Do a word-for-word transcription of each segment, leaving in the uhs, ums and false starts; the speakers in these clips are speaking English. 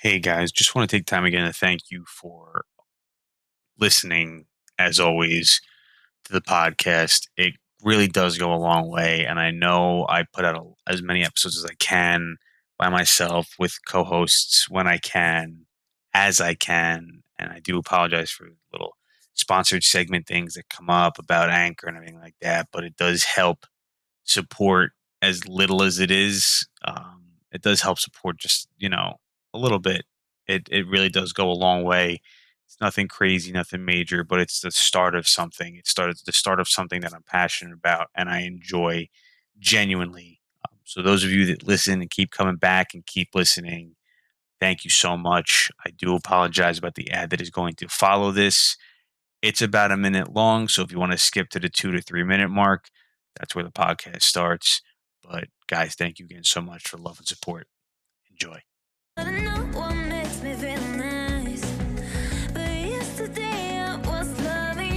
Hey guys, just want to take time again to thank you for listening, as always, to the podcast. It really does go a long way, and I know I put out a, as many episodes as I can by myself with co-hosts when I can, as I can, and I do apologize for little sponsored segment things that come up about Anchor and everything like that, but it does help support as little as it is. Um, it does help support just, you know, a little bit. It it really does go a long way. It's nothing crazy, nothing major, but it's the start of something. It started the start of something that I'm passionate about and I enjoy genuinely. Um, so those of you that listen and keep coming back and keep listening, thank you so much. I do apologize about the ad that is going to follow this. It's about a minute long, so if you want to skip to the two to three minute mark, that's where the podcast starts. But guys, thank you again so much for love and support. Enjoy. I don't know what makes me feel nice, but yesterday I was loving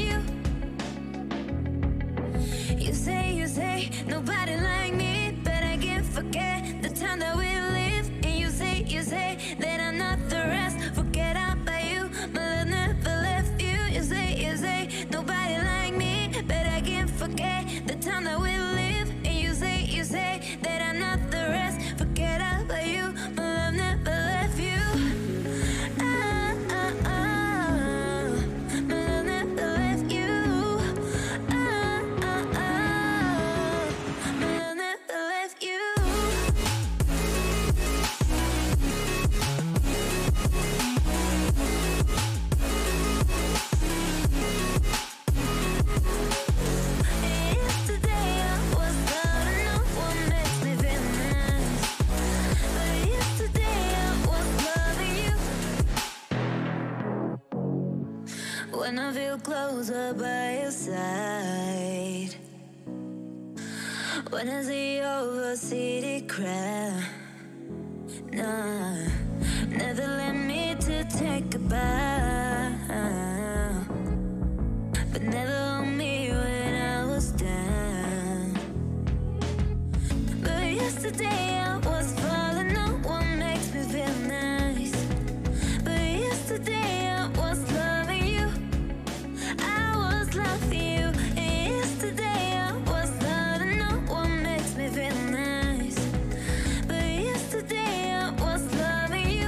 you. You say, you say, nobody like me, but I can't forget the time that we lived. And you say, you say, that I'm not the rest, forget about you, my love never left you. You say, you say, nobody like me, but I can't forget the time that we lived. And you say, you say, that I'm not the rest, forget about you, my love never left you. Ah, ah, ah, my love never left you. Ah, ah, ah, my love never left you. Yesterday I was down, I know what makes me feel nice, but yesterday I was loving you. When I feel closer by your side, when I see your city crowd, nah, never let me to take a bow, but never on me when I was down. But yesterday I was falling on what makes me feel nice, but yesterday I was loving you. I was loving you, and yesterday I was loving on what makes me feel nice, but yesterday I was loving you.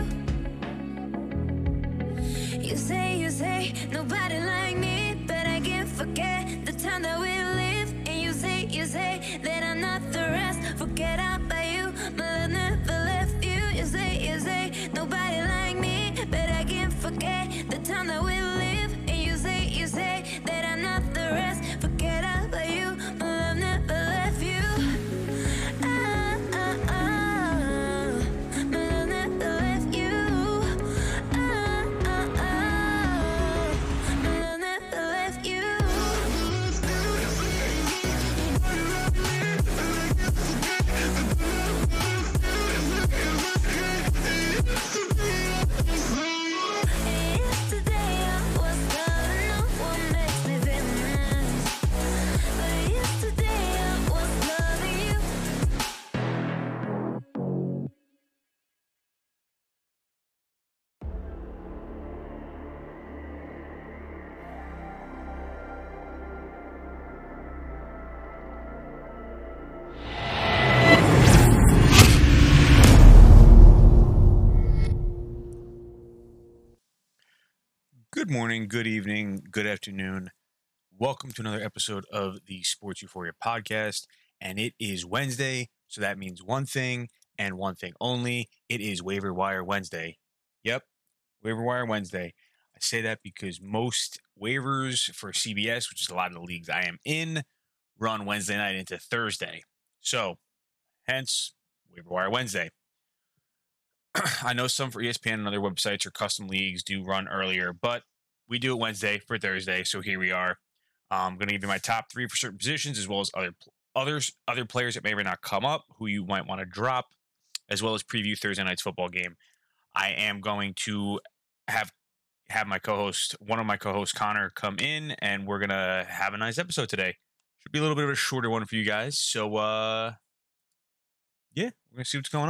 You say, you say, nobody like me, but I can't forget the time that we lived. And you say, you say, that I'm not the rest, forget about you, my love never left you. You say, you say, nobody like me, but I can't forget the time that we lived. And you say, you say, that I'm not the rest, forget about you, my love never left you. Ah, ah, ah, my love never left you. Ah, ah, ah, my love never left you. Yesterday I was down, I know what makes me feel nice, but yesterday I was loving you. Good morning, good evening, good afternoon. Welcome to another episode of the Sports Euphoria podcast. And it is Wednesday, so that means one thing and one thing only. It is Waiver Wire Wednesday. Yep, Waiver Wire Wednesday. I say that because most waivers for C B S, which is a lot of the leagues I am in, run Wednesday night into Thursday. So, hence, Waiver Wire Wednesday. I know some for E S P N and other websites or custom leagues do run earlier, but we do it Wednesday for Thursday. So here we are. I'm going to give you my top three for certain positions, as well as other others, other players that may or may not come up, who you might want to drop, as well as preview Thursday night's football game. I am going to have have my co-host, one of my co-hosts, Connor, come in, and we're gonna have a nice episode today. Should be a little bit of a shorter one for you guys. So, uh, yeah, we're gonna see what's going on.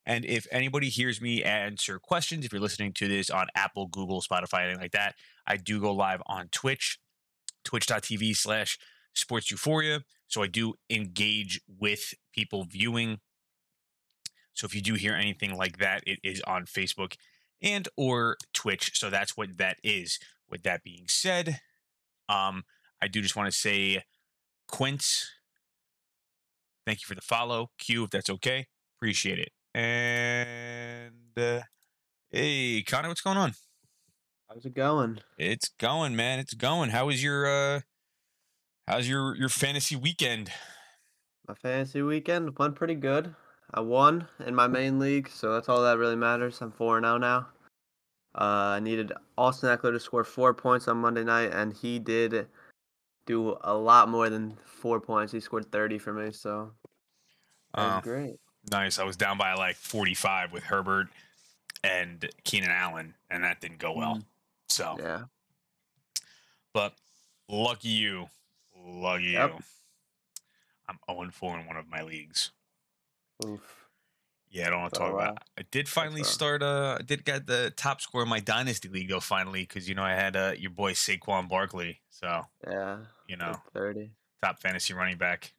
And if anybody hears me answer questions, if you're listening to this on Apple, Google, Spotify, anything like that, I do go live on Twitch, twitch.tv slash sports euphoria. So I do engage with people viewing. So if you do hear anything like that, it is on Facebook and or Twitch. So that's what that is. With that being said, um, I do just want to say, Quince, thank you for the follow. Q, if that's okay. Appreciate it. And uh, hey, Connor, what's going on? How's it going? It's going, man. It's going. How was your uh how's your your fantasy weekend? My fantasy weekend went pretty good. I won in my main league, so that's all that really matters. I'm four and oh now. Uh, I needed Austin Eckler to score four points on Monday night, and he did do a lot more than four points. He scored thirty for me, so that was Uh, great. nice. I was down by like forty-five with Herbert and Keenan Allen, and that didn't go well. Mm. So, Yeah. but lucky you. Lucky Yep. you. I'm oh and four in one of my leagues. Oof. Yeah, I don't want to So, talk about uh, it. I did finally rough. start, uh, I did get the top score in my Dynasty League, though, finally, because, you know, I had uh, your boy Saquon Barkley. So, Yeah. you know, Good thirty top fantasy running back.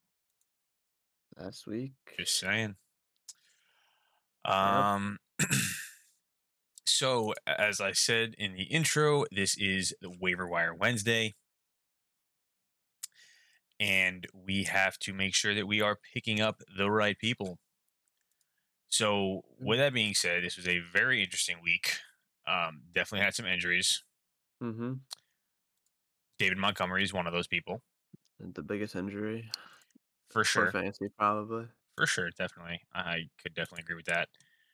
last week. Just saying. Um, so, as I said in the intro, this is the Waiver Wire Wednesday. And we have to make sure that we are picking up the right people. So, with that being said, this was a very interesting week. Um, definitely had some injuries. Mm-hmm. David Montgomery is one of those people. The biggest injury For for sure. fantasy, probably. For sure, definitely. I could definitely agree with that.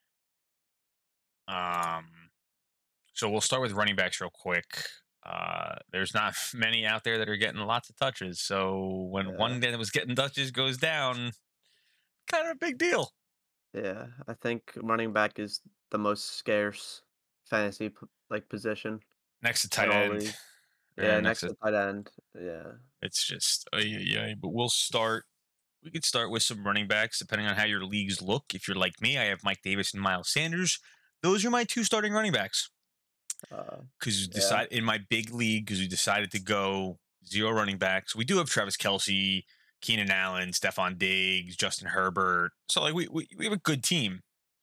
Um, so we'll start with running backs real quick. Uh, there's not many out there that are getting lots of touches. So when Yeah. one that was getting touches goes down, kind of a big deal. Yeah, I think running back is the most scarce fantasy p- like position. Next to in tight all end. leagues. Or Yeah, next next to, to tight end. Yeah. it's just, uh, yeah, yeah. But we'll start. We could start with some running backs, depending on how your leagues look. If you're like me, I have Mike Davis and Miles Sanders. Those are my two starting running backs. Uh, Because yeah. decide in my big league, because we decided to go zero running backs. We do have Travis Kelce, Keenan Allen, Stephon Diggs, Justin Herbert. So like we we, we have a good team.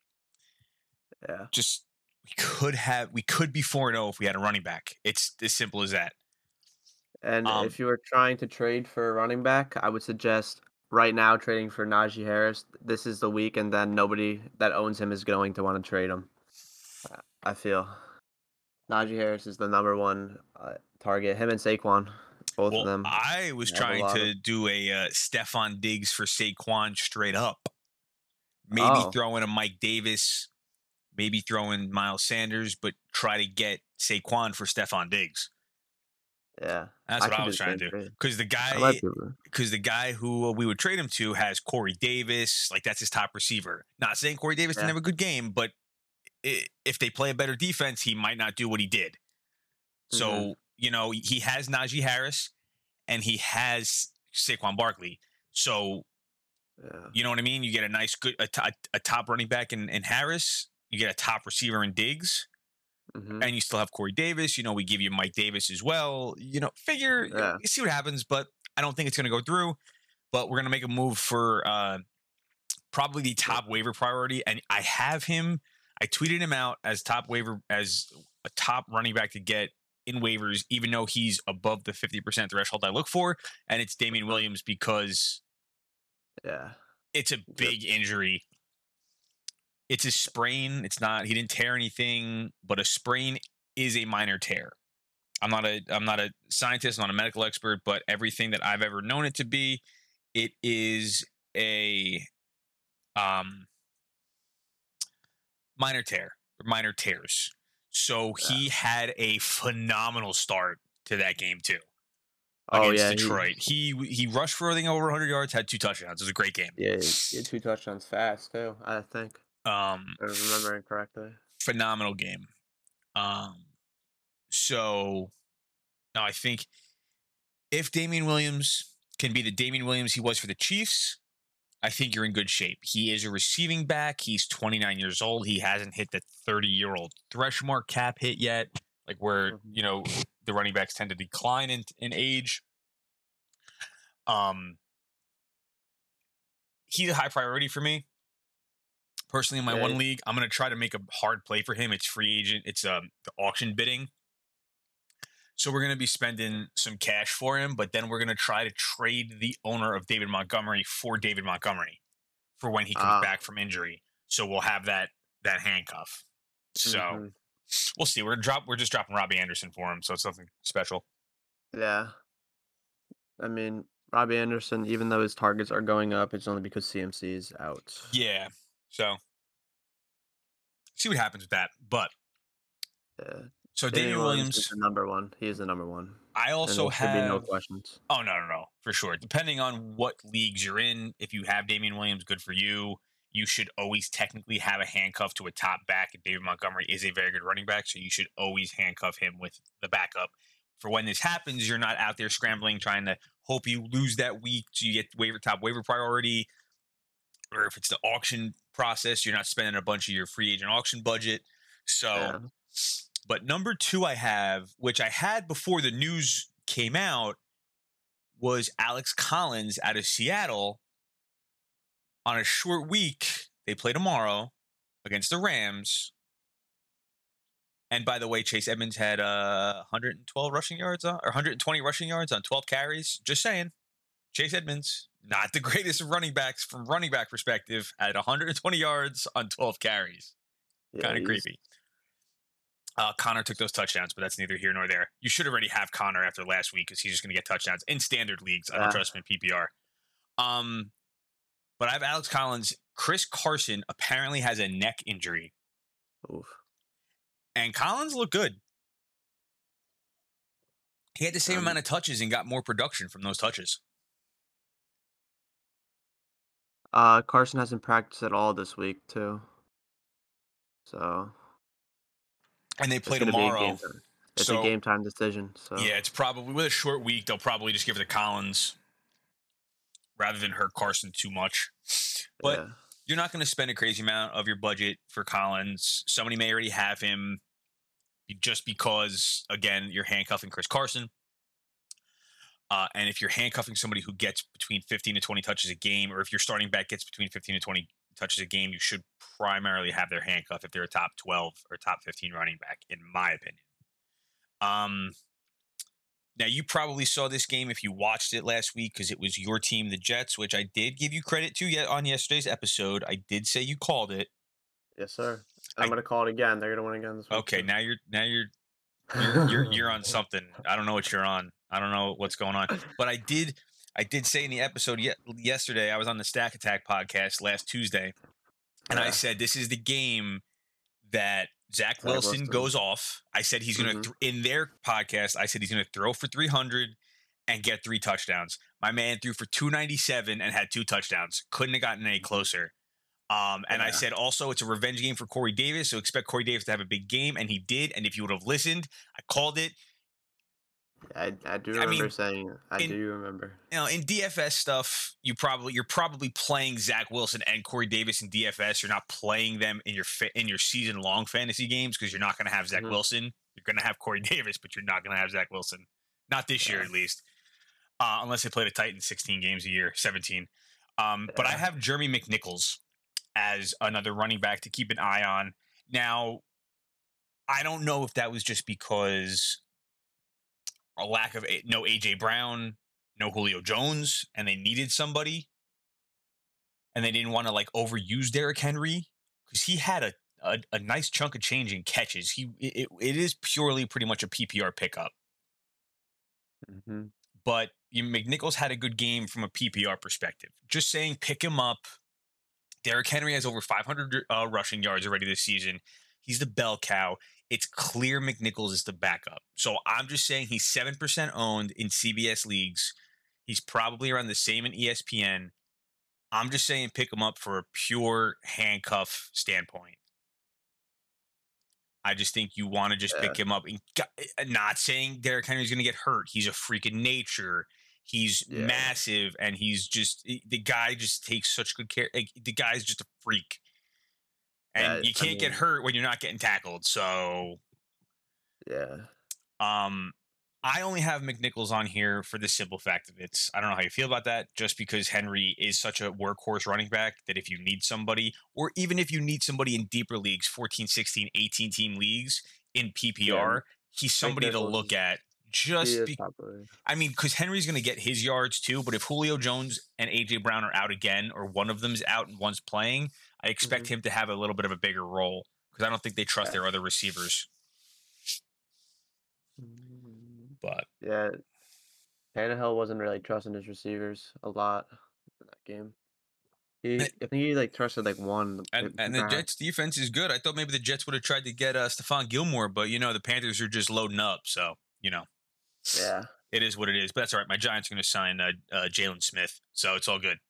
Yeah. Just we could have we could be four and zero if we had a running back. It's as simple as that. And Um, if you were trying to trade for a running back, I would suggest right now trading for Najee Harris. This is the week, and then nobody that owns him is going to want to trade him. I feel Najee Harris is the number one uh, target. Him and Saquon, both well, of them. I was have a trying lot to of- do a uh, Stephon Diggs for Saquon straight up. Maybe Oh. throw in a Mike Davis, maybe throw in Miles Sanders, but try to get Saquon for Stephon Diggs. Yeah, That's what I, could was do the trying to same do. trade. Because the I guy, might be able to- because the guy who we would trade him to has Corey Davis. Like that's his top receiver. Not saying Corey Davis didn't Yeah. have a good game, but i if they play a better defense, he might not do what he did. So Mhm. you know he has Najee Harris and he has Saquon Barkley. So Yeah. you know what I mean. You get a nice, good, a, t- a top running back in, in Harris. You get a top receiver in Diggs. Mhm. And you still have Corey Davis. You know, we give you Mike Davis as well. You know, figure, you, Yeah. you see what happens, but I don't think it's going to go through. But we're going to make a move for uh, probably the top waiver priority. And I have him, I tweeted him out as top waiver, as a top running back to get in waivers, even though he's above the fifty percent threshold I look for. And it's Damian Williams because Yeah. it's a big injury. It's a sprain. It's not, he didn't tear anything, but a sprain is a minor tear. I'm not a I'm not a scientist, I'm not a medical expert, but everything that I've ever known it to be, it is a um minor tear, minor tears. So he had a phenomenal start to that game too. Oh Against yeah. he- Detroit. He, he rushed for everything over one hundred yards, had two touchdowns. It was a great game. Yeah, he had two touchdowns fast too. I think. Um If I'm remembering correctly. phenomenal game. Um, so now I think if Damian Williams can be the Damian Williams he was for the Chiefs, I think you're in good shape. He is a receiving back. He's twenty-nine years old. He hasn't hit the thirty-year-old thresh mark cap hit yet, like where, Mhm. you know, the running backs tend to decline in, in age. Um, he's a high priority for me. Personally, in my Yeah, one league, I'm going to try to make a hard play for him. It's free agent. It's um, the auction bidding. So we're going to be spending some cash for him, but then we're going to try to trade the owner of David Montgomery for David Montgomery for when he comes Ah. back from injury. So we'll have that that handcuff. So Mhm. we'll see. We're drop. We're just dropping Robbie Anderson for him, so it's something special. Yeah. I mean, Robbie Anderson, even though his targets are going up, it's only because C M C is out. Yeah. So see what happens with that. But Yeah. so Damian Damian Williams is Williams. the number one. He is the number one. I And also there should be no have. questions. Oh no, no, no, for sure. Depending on what leagues you're in, if you have Damian Williams, good for you. You should always technically have a handcuff to a top back. And David Montgomery is a very good running back, so you should always handcuff him with the backup. For when this happens, you're not out there scrambling trying to hope you lose that week so you get waiver top waiver priority. Or if it's the auction process, you're not spending a bunch of your free agent auction budget. So, Yeah. but number two I have, which I had before the news came out, was Alex Collins out of Seattle on a short week. They play tomorrow against the Rams. And by the way, Chase Edmonds had uh, one hundred twelve rushing yards on, or one hundred twenty rushing yards on twelve carries. Just saying. Chase Edmonds, not the greatest of running backs from running back perspective, at one hundred twenty yards on twelve carries. Yeah, Kind of he's- creepy. Uh, Connor took those touchdowns, but that's neither here nor there. You should already have Connor after last week because he's just going to get touchdowns in standard leagues. I don't Yeah. trust him in P P R. Um, but I have Alex Collins. Chris Carson apparently has a neck injury, Oof. and Collins looked good. He had the same Um, amount of touches and got more production from those touches. Uh, Carson hasn't practiced at all this week too. So And they it's play gonna be a tomorrow. game time. It's So- a game time decision. So Yeah, it's probably with a short week. They'll probably just give it to Collins rather than hurt Carson too much. But yeah. you're not going to spend a crazy amount of your budget for Collins. Somebody may already have him just because, again, you're handcuffing Chris Carson. Uh, and if you're handcuffing somebody who gets between fifteen to twenty touches a game, or if your starting back gets between fifteen to twenty touches a game, you should primarily have their handcuff if they're a top twelve or top fifteen running back, in my opinion. Um, now, you probably saw this game if you watched it last week because it was your team, the Jets, which I did give you credit to yet on yesterday's episode. I did say you called it. Yes, sir. I'm I- gonna call it again. They're gonna win again this week. Okay, too. now you're now you're you're you're, you're on something. I don't know what you're on. I don't know what's going on. But I did I did say in the episode ye- yesterday, I was on the Stack Attack podcast last Tuesday, and I Yeah. said this is the game that Zach Zach Wilson, Wilson. goes off. I said he's going to Mhm. th- in their podcast. I said he's going to throw for three hundred and get three touchdowns. My man threw for two ninety-seven and had two touchdowns. Couldn't have gotten any closer. Um, and I Yeah. said also it's a revenge game for Corey Davis, so expect Corey Davis to have a big game, and he did. And if you would have listened, I called it. I, I do I remember mean, saying it. I in- do remember. You know, in D F S stuff, you probably you're probably playing Zach Wilson and Corey Davis in D F S. You're not playing them in your fa- in your season long fantasy games because you're not going to have Zach Mhm. Wilson. You're going to have Corey Davis, but you're not going to have Zach Wilson. Not this year, Yeah. at least, uh, unless they play the Titans sixteen games a year, seventeen. Um, But I Yeah. have Jeremy McNichols as another running back to keep an eye on. Now, I don't know if that was just because a lack of a, no A J Brown, no Julio Jones, and they needed somebody, and they didn't want to like overuse Derrick Henry because he had a, a a nice chunk of change in catches. He it, it is purely pretty much a P P R pickup, hmm but you, McNichols had a good game from a P P R perspective. Just saying, pick him up. Derrick Henry has over five hundred uh, rushing yards already this season. He's the bell cow. It's clear McNichols is the backup. So I'm just saying he's seven percent owned in C B S leagues. He's probably around the same in E S P N. I'm just saying pick him up for a pure handcuff standpoint. I just think you want to just pick him up. And got- not saying Derrick Henry's going to get hurt. He's a freak of nature. He's Yeah. massive, and he's just the guy. Just takes such good care. Like, the guy's just a freak, and Yeah, you I can't get mean- hurt when you're not getting tackled. So, Yeah. um, I only have McNichols on here for the simple fact of it's. I don't know how you feel about that. Just because Henry is such a workhorse running back that if you need somebody, or even if you need somebody in deeper leagues, fourteen, sixteen, eighteen team leagues in P P R, he's somebody to McNichols look is- at. He Just is be, popular. I mean, because Henry's going to get his yards too, but if Julio Jones and A J Brown are out again, or one of them's out and one's playing, I expect Mhm. him to have a little bit of a bigger role because I don't think they trust Yeah. their other receivers. Mm, But Yeah. Tannehill wasn't really trusting his receivers a lot in that game. He, I think he like trusted like one. and, and the back. Jets defense is good. I thought maybe the Jets would have tried to get uh, Stephon Gilmore, but you know the Panthers are just loading up, so you know Yeah. it is what it is. But that's all right. My Giants are going to sign uh, uh, Jalen Smith, so it's all good.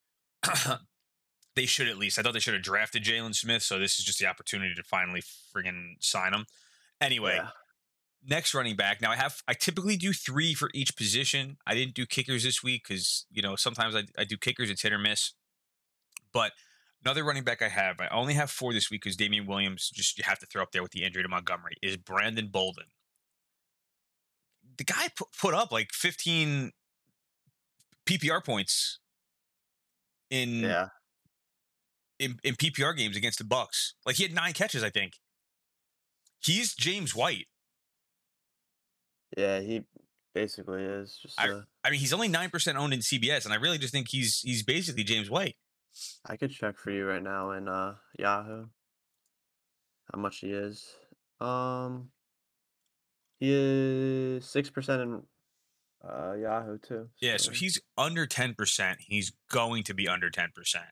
They should at least. I thought they should have drafted Jalen Smith, so this is just the opportunity to finally friggin' sign him. Anyway, Yeah. next running back. Now I have. I typically do three for each position. I didn't do kickers this week because you know sometimes I, I do kickers. It's hit or miss. But another running back I have. I only have four this week because Damian Williams just you have to throw up there with the injury to Montgomery. Is Brandon Bolden. The guy put, put up like fifteen P P R points in, Yeah. in in P P R games against the Bucks. Like he had nine catches, I think. He's James White. Yeah. He basically is just. I- uh, I mean, he's only nine percent owned in C B S, and I really just think he's he's basically James White. I could check for you right now in uh Yahoo how much he is. Um, he is six percent in uh Yahoo too. Yeah, so he's under ten percent. He's going to be under ten percent.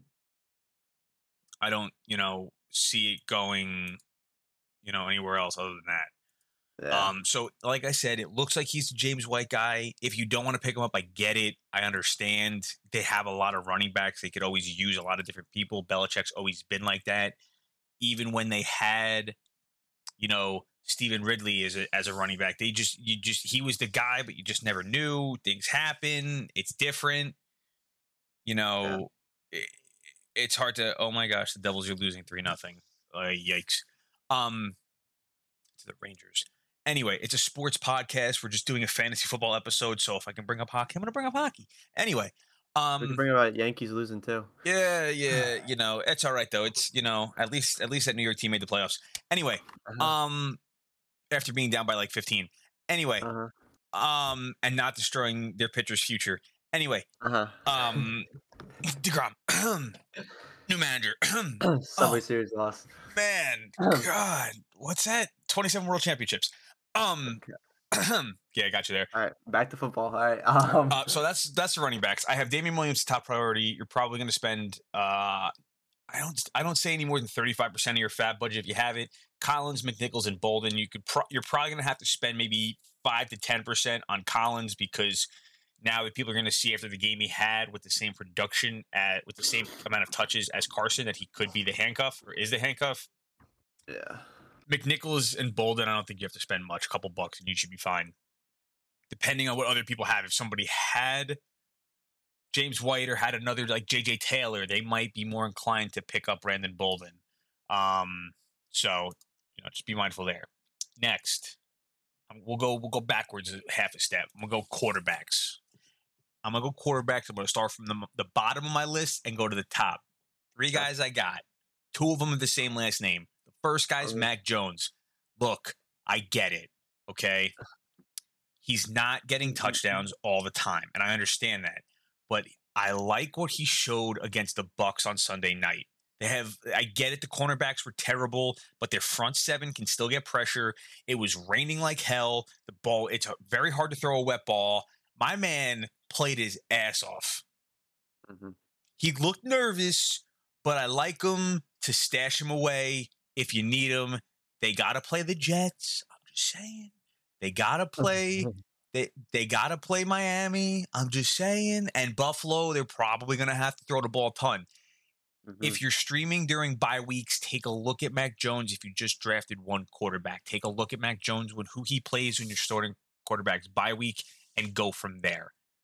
I don't, you know, see it going, you know, anywhere else other than that. yeah. Um, so like I said, it looks like he's the James White guy. If you don't want to pick him up, I get it. I understand. They have a lot of running backs. They could always use a lot of different people. Belichick's always been like that. Even when they had, you know, Stephen Ridley as a as a running back, they just you just he was the guy, but you just never knew. Things happen. It's different. You know, it, it's hard to. Oh my gosh, the Devils are losing three nothing. Uh, yikes. Um, to the Rangers. Anyway, it's a sports podcast. We're just doing a fantasy football episode. So if I can bring up hockey, I'm going to bring up hockey. Anyway, we um, can bring about Yankees losing too. yeah, yeah, you know, it's all right though. It's you know, at least at least that New York team made the playoffs. Anyway, Uh-huh. um, after being down by like fifteen. Anyway, Uh-huh. um, and not destroying their pitcher's future. Anyway, Uh-huh. um, DeGrom, new manager. Subway oh. Series loss. Man, God, what's that? twenty-seven World Championships. Um, yeah, I got you there. All right, back to football. All right. Um, Uh, so that's that's the running backs. I have Damian Williams top priority. You're probably going to spend. Uh, I don't. I don't say any more than thirty-five percent of your fab budget if you have it. Collins, McNichols, and Bolden. You could. Pro- you're probably going to have to spend maybe five to ten percent on Collins because now that people are going to see after the game he had with the same production at with the same amount of touches as Carson that he could be the handcuff or is the handcuff. yeah. McNichols and Bolden, I don't think you have to spend much, a couple bucks, and you should be fine. Depending on what other people have. If somebody had James White or had another like J J Taylor, they might be more inclined to pick up Brandon Bolden. Um, so you know, just be mindful there. Next, um, we'll go we'll go backwards half a step. I'm gonna go quarterbacks. I'm gonna go quarterbacks. I'm gonna start from the the bottom of my list and go to the top. Three guys I got. Two of them have the same last name. The first guy's Okay. Mac Jones. Look, I get it. Okay. He's not getting touchdowns all the time, and I understand that. But I like what he showed against the Bucks on Sunday night. They have I get it, the cornerbacks were terrible, but their front seven can still get pressure. It was raining like hell. The ball, it's very hard to throw a wet ball. My man played his ass off. hmm He looked nervous, but I like him to stash him away if you need him. They got to play the Jets. I'm just saying. They got to play. They they got to play Miami. I'm just saying. And Buffalo, they're probably going to have to throw the ball a ton. Mm-hmm. If you're streaming during bye weeks, take a look at Mac Jones. If you just drafted one quarterback, take a look at Mac Jones with who he plays when you're starting quarterbacks bye week and go from there.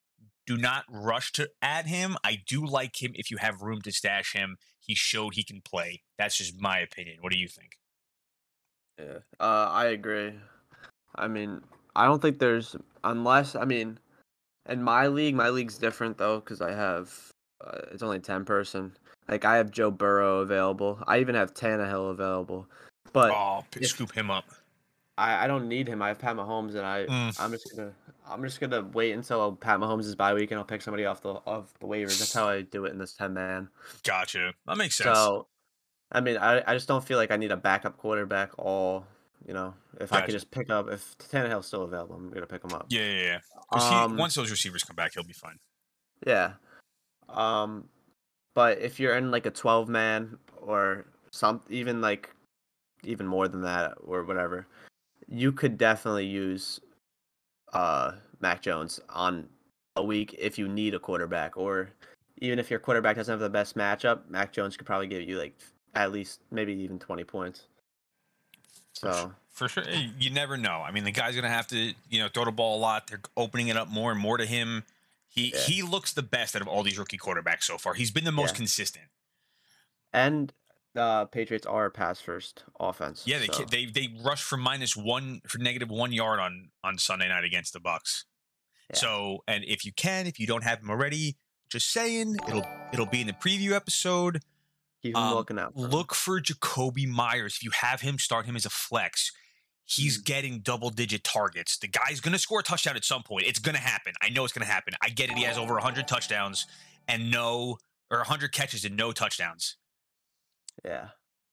Do not rush to add him. I do like him if you have room to stash him. He showed he can play. That's just my opinion. What do you think? Yeah, uh, I agree. I mean, I don't think there's unless I mean, in my league, my league's different though because I have uh, it's only ten person. Like I have Joe Burrow available. I even have Tannehill available. But Oh, p- if scoop him up. I, I don't need him. I have Pat Mahomes, and I Mm. I'm just gonna I'm just gonna wait until Pat Mahomes is bye week, and I'll pick somebody off the off the waivers. That's how I do it in this ten man. Gotcha. That makes sense. So I mean, I I just don't feel like I need a backup quarterback. All you know, if I Gotcha. could just pick up if Tannehill's still available, I'm gonna pick him up. Yeah, yeah, yeah. Because Um, once those receivers come back, he'll be fine. yeah. Um, but if you're in like a twelve man or some even like even more than that or whatever, you could definitely use uh Mac Jones on a week if you need a quarterback, or even if your quarterback doesn't have the best matchup, Mac Jones could probably give you like at least maybe even twenty points. For, So su- for sure. Eh, You never know. I mean, the guy's going to have to, you know, throw the ball a lot. They're opening it up more and more to him. He Yeah. he looks the best out of all these rookie quarterbacks so far. He's been the most Yeah. consistent. and the Patriots are a pass first offense. Yeah, they so. ca- they they rushed for minus one for negative one yard on on Sunday night against the Bucks. Yeah. So, and if you can, if you don't have him already, just saying, it'll it'll be in the preview episode. Keep him Um, looking out. For him. Look for Jacoby Myers. If you have him, start him as a flex. He's Mm. getting double digit targets. The guy's going to score a touchdown at some point. It's going to happen. I know it's going to happen. I get it. He has over one hundred touchdowns and no, or one hundred catches and no touchdowns. Yeah.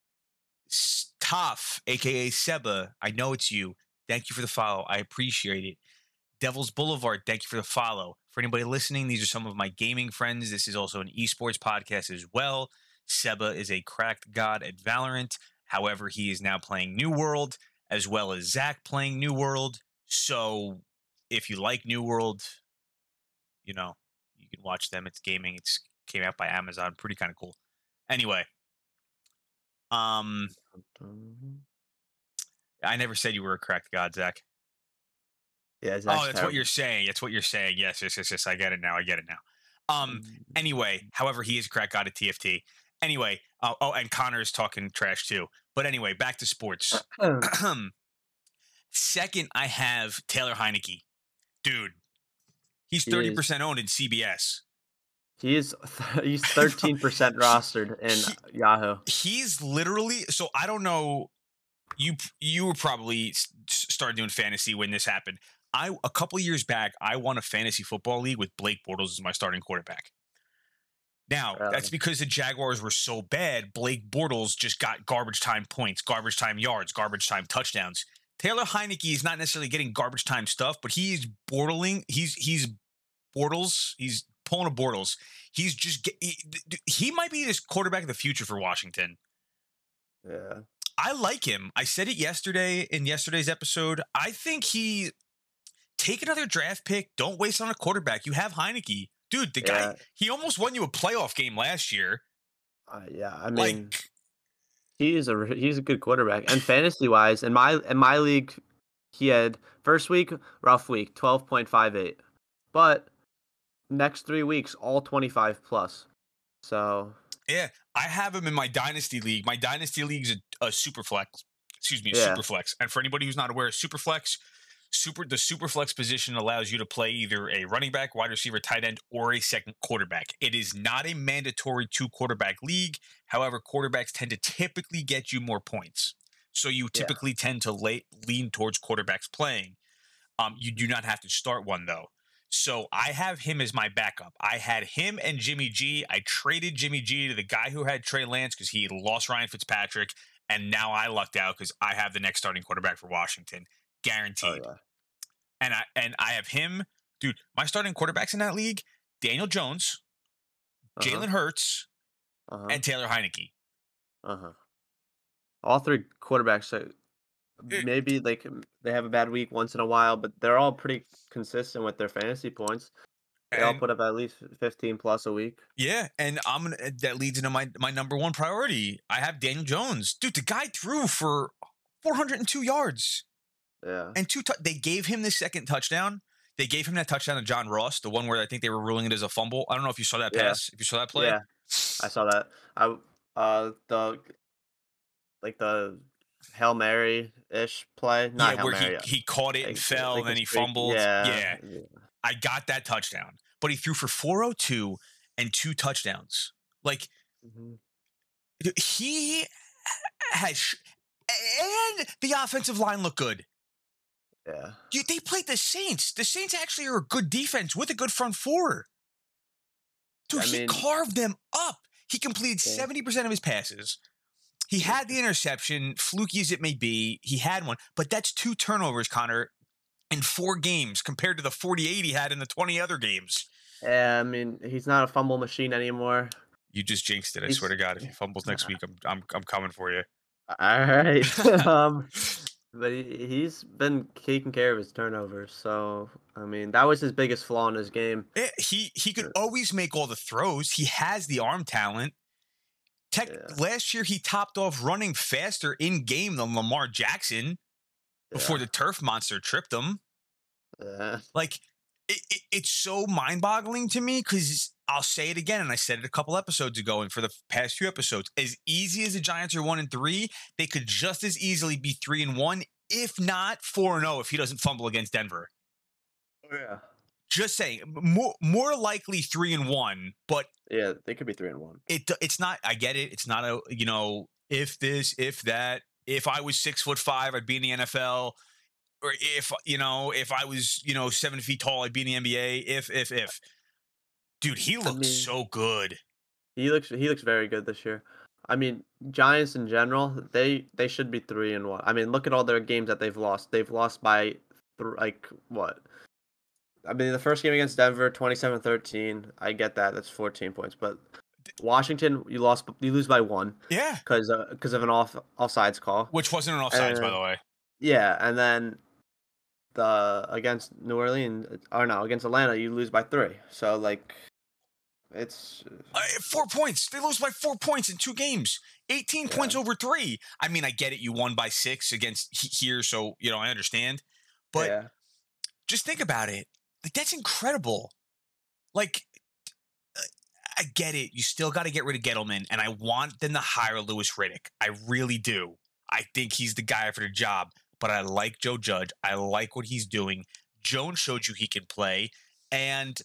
Tough, aka Seba. I know it's you. Thank you for the follow. I appreciate it. Devil's Boulevard, thank you for the follow. For anybody listening, these are some of my gaming friends. This is also an esports podcast as well. Seba is a cracked god at Valorant. However, he is now playing New World, as well as Zach playing New World. So if you like New World, you know, you can watch them. It's gaming. It's came out by Amazon. Pretty kind of cool. Anyway, um, I never said you were a cracked god, Zach. Yeah. Zach's Oh, that's what terrible. you're saying. That's what you're saying. Yes, yes, yes, yes. I get it now. I get it now. Um. Mm. Anyway, however, he is a crack god at T F T. Anyway, uh, oh, and Connor's talking trash too. But anyway, back to sports. Second, I have Taylor Heineke. Dude, he's He thirty is- percent owned in C B S. He is he's thirteen percent rostered in Yahoo. He's literally so I don't know. You you were probably s- started doing fantasy when this happened. I a couple years back, I won a fantasy football league with Blake Bortles as my starting quarterback. Now, Really? that's because the Jaguars were so bad. Blake Bortles just got garbage time points, garbage time yards, garbage time touchdowns. Taylor Heineke is not necessarily getting garbage time stuff, but he's bortling. He's he's Bortles. He's pulling a Bortles. He's just get, he, he might be this quarterback of the future for Washington. Yeah. I like him. I said it yesterday in yesterday's episode. I think he take another draft pick. Don't waste on a quarterback. You have Heineke. Dude, the Yeah. guy, he almost won you a playoff game last year. Uh, yeah. I mean, Like, he is a r- he's a good quarterback. And fantasy wise, in my in my league, he had first week rough week twelve point five eight, but next three weeks all twenty five plus. So yeah, I have him in my dynasty league. My dynasty league's a, a super flex. Excuse me, a Yeah. super flex. And for anybody who's not aware, super flex, super the super flex position allows you to play either a running back, wide receiver, tight end, or a second quarterback. It is not a mandatory two quarterback league. However, quarterbacks tend to typically get you more points. So you Yeah. typically tend to lay, lean towards quarterbacks playing. Um, you do not have to start one though. So I have him as my backup. I had him and Jimmy G. I traded Jimmy G to the guy who had Trey Lance because he lost Ryan Fitzpatrick, and now I lucked out because I have the next starting quarterback for Washington, guaranteed. oh, yeah. And I and I have him, dude. My starting quarterbacks in that league: Daniel Jones, Uh-huh. Jalen Hurts, Uh-huh. and Taylor Heineke. Uh-huh. All three quarterbacks, so It- maybe like m- they have a bad week once in a while, but they're all pretty consistent with their fantasy points. They all And- put up at least fifteen plus a week. Yeah, and I'm gonna that leads into my my number one priority. I have Daniel Jones, dude. The guy threw for four hundred two yards. Yeah. And two, tou- they gave him the second touchdown. they gave him that touchdown to John Ross, the one where I think they were ruling it as a fumble. I don't know if you saw that Yeah. pass, if you saw that play. Yeah, I saw that. I uh the like the Hail Mary ish play, not yeah, Hail where Mary. he, he caught it and like, fell, like and then the he streak- fumbled. Yeah, yeah, yeah. I got that touchdown, but he threw for four oh two and two touchdowns. Like, Mhm. dude, he has, sh- and the offensive line looked good. Yeah. You, they played the Saints. The Saints actually are a good defense with a good front four. Dude, I he mean- carved them up. He completed Yeah. seventy percent of his passes. He had the interception, fluky as it may be. He had one, but that's two turnovers, Connor, in four games compared to the forty-eight he had in the twenty other games. Yeah, I mean, he's not a fumble machine anymore. You just jinxed it. I He's- swear to God, if he fumbles next week, I'm I'm I'm coming for you. All right. um, but he, he's been taking care of his turnovers. So, I mean, that was his biggest flaw in his game. Eh, he he could always make all the throws. He has the arm talent. Tech, Yeah. Last year, he topped off running faster in game than Lamar Jackson before Yeah. the turf monster tripped him. Yeah. Like, it, it, it's so mind boggling to me because I'll say it again, and I said it a couple episodes ago, and for the past few episodes, as easy as the Giants are one and three, they could just as easily be three and one, if not four and zero, if he doesn't fumble against Denver. Yeah. Just saying, more more likely three and one, but Yeah, they could be three and one. it it's not. I get it. It's not a you know if this if that. If I was six foot five, I'd be in the N F L. Or if you know if I was you know seven feet tall, I'd be in the N B A. If if if, dude, he looked mean- so good. He looks he looks very good this year. I mean, Giants in general, they they should be three and one. I mean, look at all their games that they've lost. They've lost by th- like what? I mean, the first game against Denver, twenty-seven thirteen. I get that. That's fourteen points, but Washington, you lost you lose by one Yeah, cuz uh, cuz of an off offsides call. which wasn't an offsides, by Uh, the way. Yeah, and then the against New Orleans or no, against Atlanta, you lose by three. So like it's Uh, four points. They lose by four points in two games. eighteen Yeah. points over three. I mean, I get it. You won by six against he- here, so you know I understand. But yeah. just think about it. Like, that's incredible. Like, uh, I get it. You still got to get rid of Gettleman, and I want them to hire Lewis Riddick. I really do. I think he's the guy for the job. But I like Joe Judge. I like what he's doing. Jones showed you he can play, and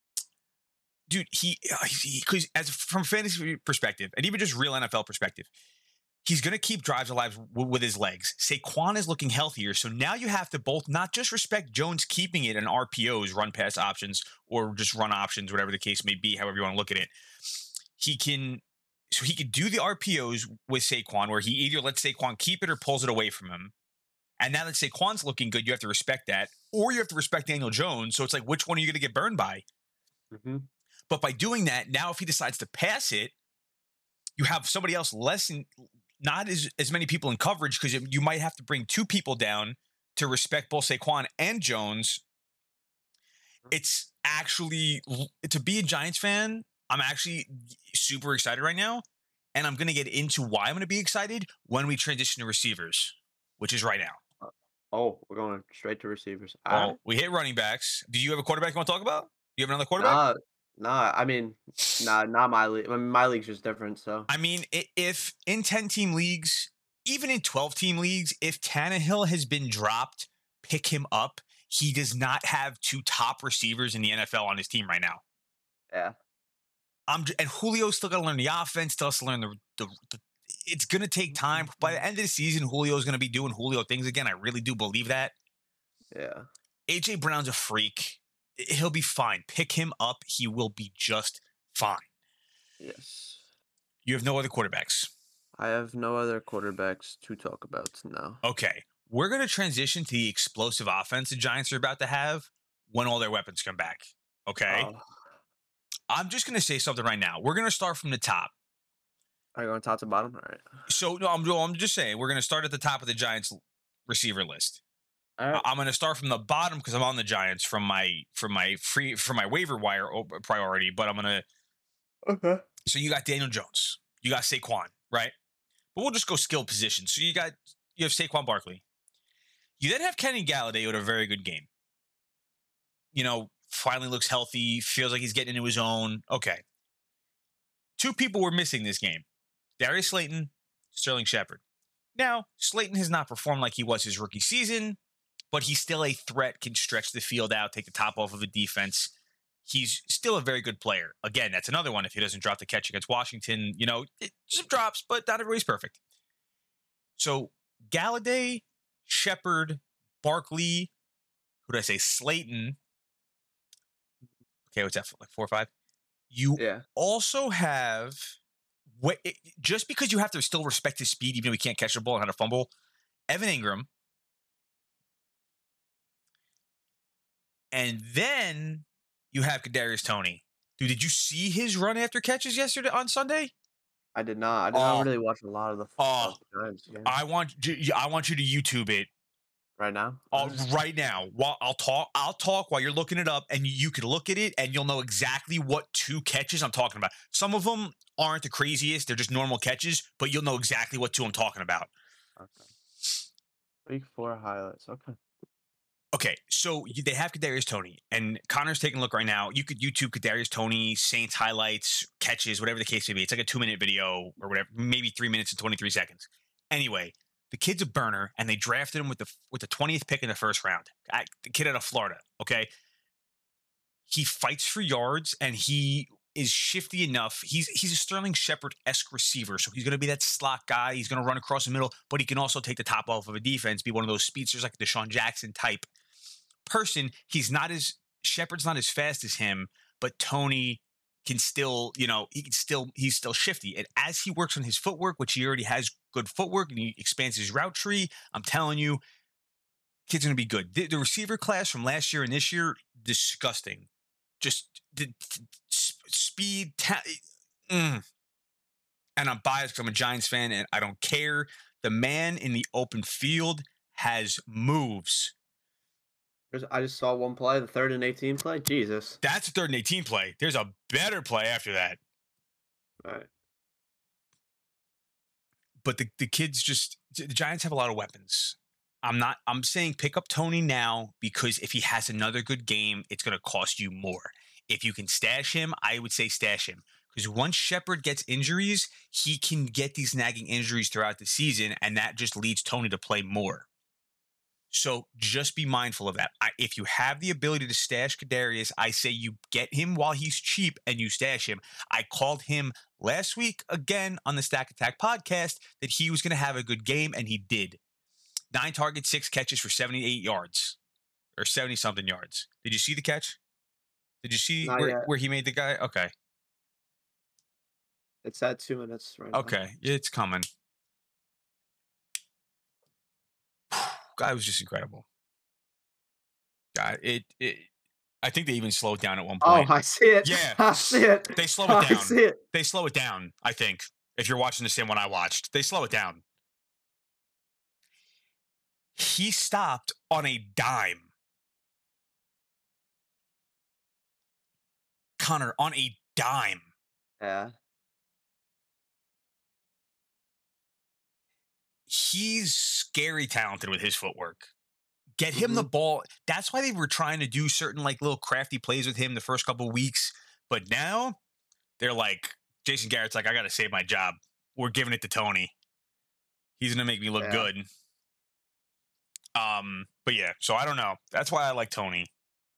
dude, he because as from a fantasy perspective, and even just real N F L perspective, he's going to keep drives alive w- with his legs. Saquon is looking healthier, so now you have to both not just respect Jones keeping it in R P Os, run pass options, or just run options, whatever the case may be, however you want to look at it. He can, so he could do the R P Os with Saquon, where he either lets Saquon keep it or pulls it away from him. And now that Saquon's looking good, you have to respect that, or you have to respect Daniel Jones. So it's like, which one are you going to get burned by? Mm-hmm. But by doing that, now if he decides to pass it, you have somebody else less in, not as, as many people in coverage because you might have to bring two people down to respect both Saquon and Jones. It's actually, to be a Giants fan, I'm actually super excited right now. And I'm going to get into why I'm going to be excited when we transition to receivers, which is right now. Oh, we're going straight to receivers. Well, Alright. we hit running backs. Do you have a quarterback you want to talk about? You have another quarterback? Nah, nah. I mean, nah, not my league. I mean, my league's just different. So I mean, i- if in ten-team leagues, even in twelve-team leagues, if Tannehill has been dropped, pick him up. He does not have two top receivers in the N F L on his team right now. yeah, I'm j- and Julio's still got to learn the offense, still has to learn the, the, the it's going to take time. By the end of the season, Julio's going to be doing Julio things again. I really do believe that. yeah. A J Brown's a freak. I- He'll be fine. Pick him up. He will be just fine. Yes. You have no other quarterbacks. I have no other quarterbacks to talk about now. Okay. We're going to transition to the explosive offense the Giants are about to have when all their weapons come back. Okay. Oh, I'm just going to say something right now. We're going to start from the top. are you going top to bottom? All right. So, no, I'm, no, I'm just saying, we're going to start at the top of the Giants receiver list. All right. I- I'm going to start from the bottom because I'm on the Giants from my from my free from my waiver wire o- priority. But I'm going to. Okay. So you got Daniel Jones, you got Saquon, right? But we'll just go skill position. So you got you have Saquon Barkley. You then have Kenny Galladay with a very good game. you know, finally looks healthy, feels like he's getting into his own. Okay. Two people were missing this game. Darius Slayton, Sterling Shepard. Now, Slayton has not performed like he was his rookie season, but he's still a threat, can stretch the field out, take the top off of a defense. He's still a very good player. Again, that's another one. If he doesn't drop the catch against Washington, you know, it, some drops, but not everybody's perfect. So Galladay, Shepard, Barkley, who did I say? Slayton. Okay, what's that? Like four or five? You Yeah. also have, what, it, just because you have to still respect his speed, even though he can't catch the ball and had a fumble, Evan Ingram. And then you have Kadarius Toney. Dude, did you see his run after catches yesterday on Sunday? I did not. I did Oh. not really watch a lot of the Oh. of the Giants game. I want you- I want you to YouTube it right now. uh, right now. While I'll talk, I'll talk while you're looking it up, and you can look at it, and you'll know exactly what two catches I'm talking about. Some of them aren't the craziest; they're just normal catches, but you'll know exactly what two I'm talking about. Okay. Week four highlights. Okay. Okay, so you, they have Kadarius Toney, and Connor's taking a look right now. You could YouTube Kadarius Toney, Saints highlights, catches, whatever the case may be. It's like a two-minute video or whatever, maybe three minutes and twenty-three seconds. Anyway, the kid's a burner, and they drafted him with the with the twentieth pick in the first round. I, the kid out of Florida, okay? He fights for yards, and he is shifty enough. He's he's a Sterling Shepard-esque receiver, so he's going to be that slot guy. He's going to run across the middle, but he can also take the top off of a defense, be one of those speedsters like the Deshaun Jackson type person. He's not as Shepard's not as fast as him, but Toney can still, you know, he can still he's still shifty. And as he works on his footwork, which he already has good footwork, and he expands his route tree, I'm telling you, kid's gonna be good. The, the receiver class from last year and this year, disgusting. Just the, the speed, ta- mm. And I'm biased because I'm a Giants fan, and I don't care. The man in the open field has moves. I just saw one play, the third and eighteen play. Jesus. That's a third and eighteen play. There's a better play after that. All right. But the, the kids just, the Giants have a lot of weapons. I'm not, I'm saying pick up Toney now because if he has another good game, it's going to cost you more. If you can stash him, I would say stash him. Because once Shepard gets injuries, he can get these nagging injuries throughout the season, and that just leads Toney to play more. So just be mindful of that. I, if you have the ability to stash Kadarius, I say you get him while he's cheap and you stash him. I called him last week again on the Stack Attack podcast that he was going to have a good game, and he did. Nine targets, six catches for seventy-eight yards or seventy-something yards. Did you see the catch? Did you see where, where he made the guy? Okay. It's at two minutes right Okay, now. it's coming. Guy was just incredible. God, it, it. I think they even slowed down at one point. Oh, I see it. Yeah. I see it. They slow it I down. see it. They slow it down, I think. If you're watching the same one I watched, they slow it down. He stopped on a dime. Connor, on a dime. Yeah. He's scary talented with his footwork. Get him Mhm. the ball. That's why they were trying to do certain like little crafty plays with him the first couple of weeks. But now they're like, Jason Garrett's like, I got to save my job. We're giving it to Toney. He's going to make me look Yeah. good. Um, but yeah, so I don't know. That's why I like Toney.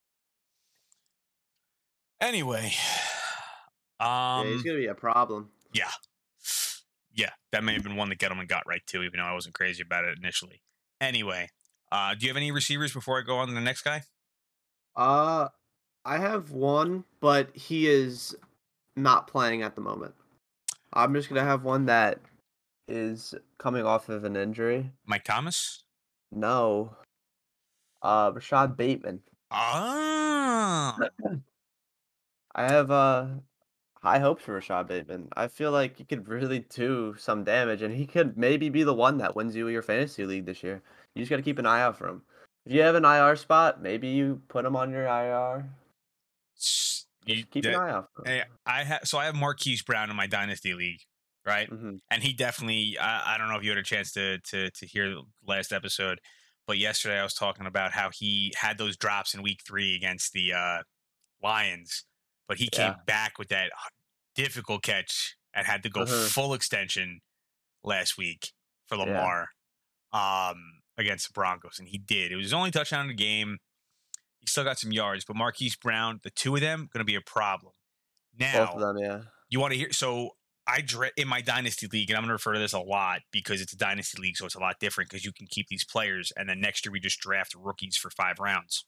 Anyway, yeah, um, he's gonna be a problem. yeah, yeah, that may have been one that Gettleman got right too, even though I wasn't crazy about it initially. Anyway, uh, do you have any receivers before I go on to the next guy? Uh, I have one, but he is not playing at the moment. I'm just gonna have one that is coming off of an injury. Mike Thomas? No. Uh, Rashad Bateman. Ah, I have uh high hopes for Rashad Bateman. I feel like he could really do some damage, and he could maybe be the one that wins you your fantasy league this year. You just got to keep an eye out for him. If you have an I R spot, maybe you put him on your I R. S- Just you- keep that- an eye out for him. Hey, I have so I have Marquise Brown in my dynasty league, right? Mhm. And he definitely, I, I don't know if you had a chance to to to hear the last episode, But yesterday I was talking about how he had those drops in week three against the uh, Lions, but he Yeah. came back with that difficult catch and had to go Uh-huh. full extension last week for Yeah. Lamar um, against the Broncos, and he did. It was his only touchdown in the game. He still got some yards, but Marquise Brown, the two of them, going to be a problem. Both Now, of them, yeah. you want to hear? So I dread in my dynasty league, and I'm going to refer to this a lot because it's a dynasty league, so it's a lot different because you can keep these players, and then next year we just draft rookies for five rounds.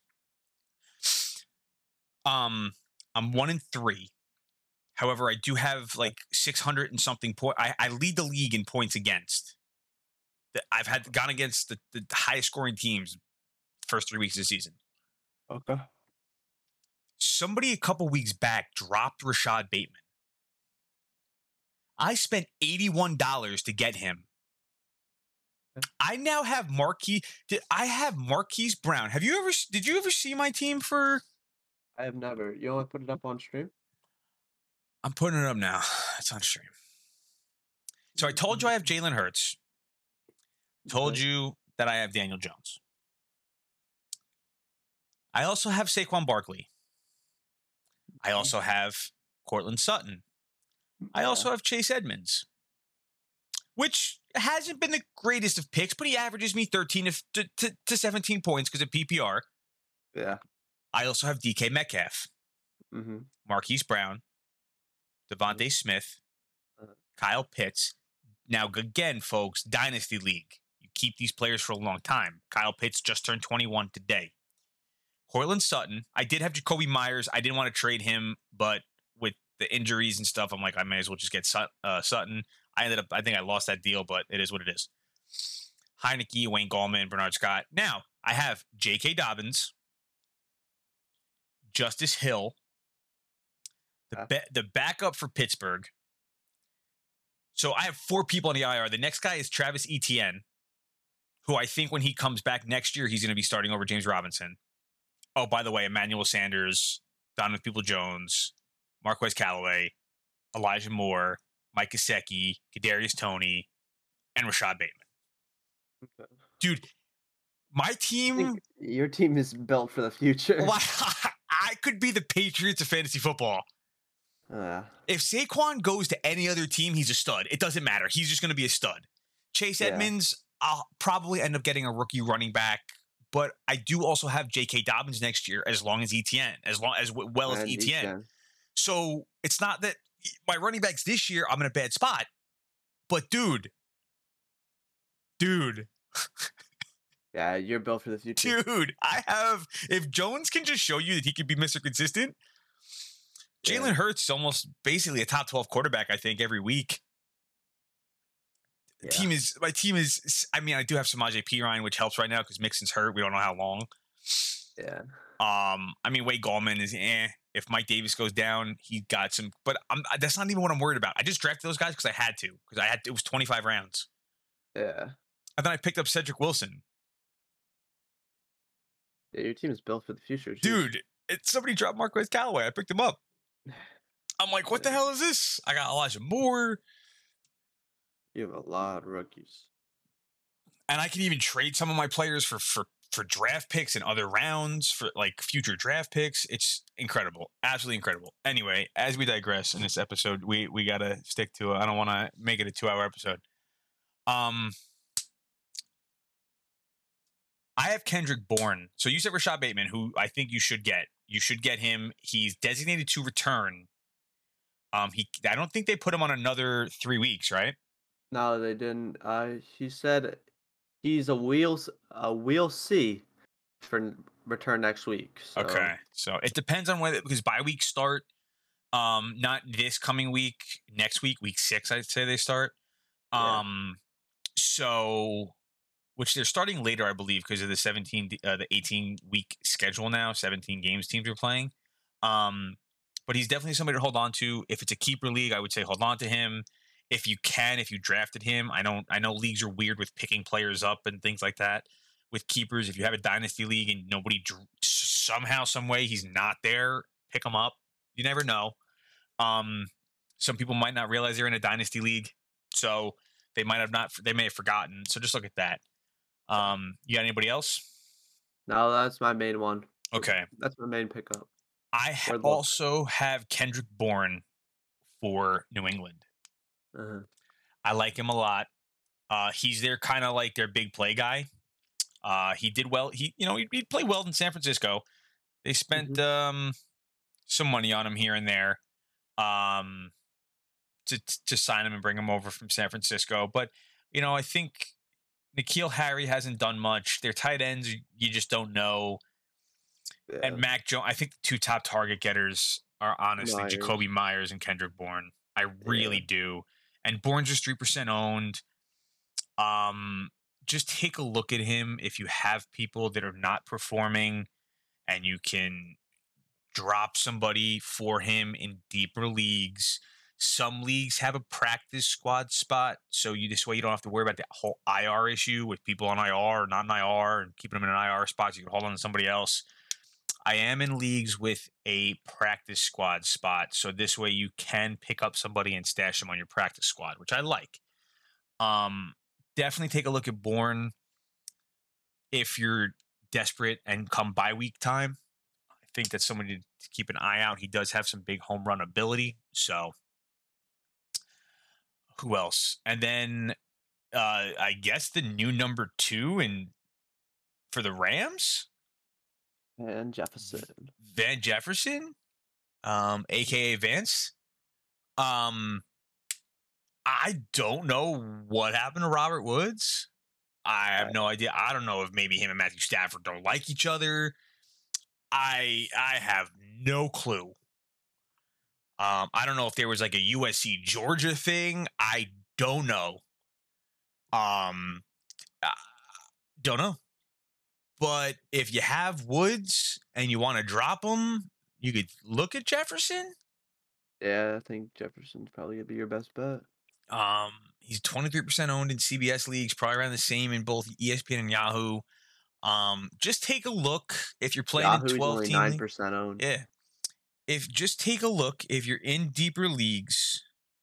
Um, I'm one and three. However, I do have like six hundred and something point. I, I lead the league in points against. The- I've had gone against the, the highest scoring teams first three weeks of the season. Okay. Somebody a couple weeks back dropped Rashad Bateman. I spent eighty-one dollars to get him. I now have Marquise. Did I have Marquise Brown? Have you ever? Did you ever see my team for? I have never. You only put it up on stream? I'm putting it up now. It's on stream. So I told you I have Jalen Hurts. Told Okay. you that I have Daniel Jones. I also have Saquon Barkley. I also have Cortland Sutton. I also have Chase Edmonds, which hasn't been the greatest of picks, but he averages me thirteen to, to, to seventeen points because of P P R. Yeah. I also have D K Metcalf, Mm-hmm. Marquise Brown, Devontae Smith, Uh-huh. Kyle Pitts. Now, again, folks, Dynasty League. You keep these players for a long time. Kyle Pitts just turned twenty-one today. Cortland Sutton. I did have Jacoby Myers. I didn't want to trade him, but with the injuries and stuff, I'm like, I may as well just get Sut- uh, Sutton. I ended up, I think I lost that deal, but it is what it is. Heineke, Wayne Gallman, Bernard Scott. Now, I have J K. Dobbins, Justice Hill, the, ba- the backup for Pittsburgh. So I have four people on the I R. The next guy is Travis Etienne, who I think when he comes back next year, he's going to be starting over James Robinson. Oh, by the way, Emmanuel Sanders, Donovan People-Jones, Marquez Callaway, Elijah Moore, Mike Gesicki, Kadarius Toney, and Rashad Bateman. Okay. Dude, my I team, think your team is built for the future. well, I could be the Patriots of fantasy football. Uh, If Saquon goes to any other team, he's a stud. It doesn't matter. He's just going to be a stud. Chase Yeah. Edmonds, I'll probably end up getting a rookie running back, but I do also have J K. Dobbins next year, as long as Etienne, as long as well as and Etienne. Etienne. So it's not that my running backs this year, I'm in a bad spot. But dude, dude, Yeah, you're built for the future. dude, I have, if Jones can just show you that he can be Mister Consistent, Jalen Yeah. Hurts is almost basically a top twelve quarterback, I think, every week. Yeah. Team is, my team is, I mean, I do have Samaje Perine, which helps right now because Mixon's hurt. We don't know how long. Yeah. Um, I mean, Wade Gallman is eh. If Mike Davis goes down, he got some, but I'm, that's not even what I'm worried about. I just drafted those guys because I had to, because I had it was twenty-five rounds, Yeah. and then I picked up Cedric Wilson. Yeah, your team is built for the future. Jeez. Dude, it, somebody dropped Marquez Callaway. I picked him up. I'm like, what the hell is this? I got Elijah Moore, You have a lot of rookies. and I can even trade some of my players for for for draft picks in other rounds for like future draft picks. It's incredible, absolutely incredible. Anyway, as we digress in this episode, we we gotta stick to. I don't want to make it a two hour episode. Um, I have Kendrick Bourne. So you said Rashad Bateman, who I think you should get. You should get him. He's designated to return. Um, he. I don't think they put him on another three weeks, right? No, they didn't. Uh, he said he's a wheels a wheel C for n- return next week. So, Okay, so it depends on whether because bye weeks start. Um, not this coming week, next week, week six, I'd say they start. Yeah. Um, so which they're starting later, I believe, because of the seventeen, uh, the eighteen week schedule now. seventeen games teams are playing. Um, but he's definitely somebody to hold on to. If it's a keeper league, I would say hold on to him. If you can, if you drafted him, I don't. I know leagues are weird with picking players up and things like that. With keepers, if you have a dynasty league and nobody dr- somehow, some way he's not there, pick him up. You never know. Um, some people might not realize they're in a dynasty league, so they might have not. They may have forgotten. So just look at that. Um, you got anybody else? No, that's my main one. Okay. That's my main pickup. I ha- Or look. also have Kendrick Bourne for New England. Uh-huh. I like him a lot. Uh, he's their kind of like their big play guy. Uh, he did well. He, you know, he, he played well in San Francisco. They spent Mhm. um, some money on him here and there um, to to sign him and bring him over from San Francisco. But you know, I think N'Keal Harry hasn't done much. Their tight ends, you just don't know. Yeah. And Mac Jones, I think the two top target getters are honestly Myers. Jacoby Myers and Kendrick Bourne. I really do. And Bourne's just three percent owned. Um, just take a look at him if you have people that are not performing and you can drop somebody for him in deeper leagues. Some leagues have a practice squad spot, so you this way you don't have to worry about that whole I R issue with people on I R or not in I R and keeping them in an I R spot so you can hold on to somebody else. I am in leagues with a practice squad spot, so this way you can pick up somebody and stash them on your practice squad, which I like. Um, definitely take a look at Bourne if you're desperate and come bye week time. I think that's somebody to keep an eye out. He does have some big home run ability, so who else? And then uh, I guess the new number two and for the Rams, And Jefferson. Van Jefferson, um, aka Vance. Um, I don't know what happened to Robert Woods. I have Right. no idea. I don't know if maybe him and Matthew Stafford don't like each other. I I have no clue. Um, I don't know if there was like a U S C Georgia thing. I don't know. Um, uh, don't know. But if you have Woods and you want to drop him, you could look at Jefferson. Yeah, I think Jefferson's probably gonna be your best bet. Um, he's twenty-three percent owned in C B S leagues, probably around the same in both E S P N and Yahoo. Um, just take a look if you're playing Yahoo's in twelve only team nine league. percent owned. Yeah. If just take a look if you're in deeper leagues.